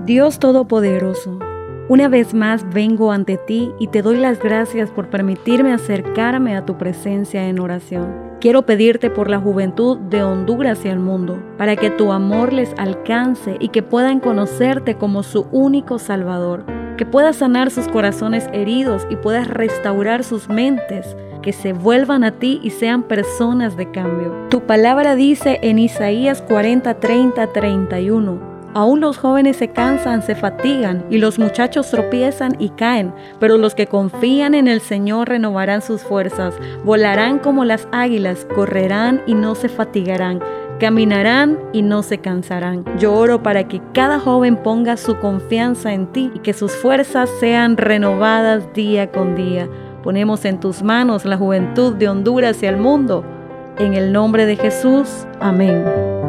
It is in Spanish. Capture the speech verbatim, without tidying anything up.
Dios Todopoderoso, una vez más vengo ante ti y te doy las gracias por permitirme acercarme a tu presencia en oración. Quiero pedirte por la juventud de Honduras y el mundo, para que tu amor les alcance y que puedan conocerte como su único Salvador, que puedas sanar sus corazones heridos y puedas restaurar sus mentes, que se vuelvan a ti y sean personas de cambio. Tu palabra dice en Isaías cuarenta, treinta, treinta y uno: aún los jóvenes se cansan, se fatigan, y los muchachos tropiezan y caen, pero los que confían en el Señor renovarán sus fuerzas, volarán como las águilas, correrán y no se fatigarán, caminarán y no se cansarán. Yo oro para que cada joven ponga su confianza en ti y que sus fuerzas sean renovadas día con día. Ponemos en tus manos la juventud de Honduras y el mundo. En el nombre de Jesús, amén.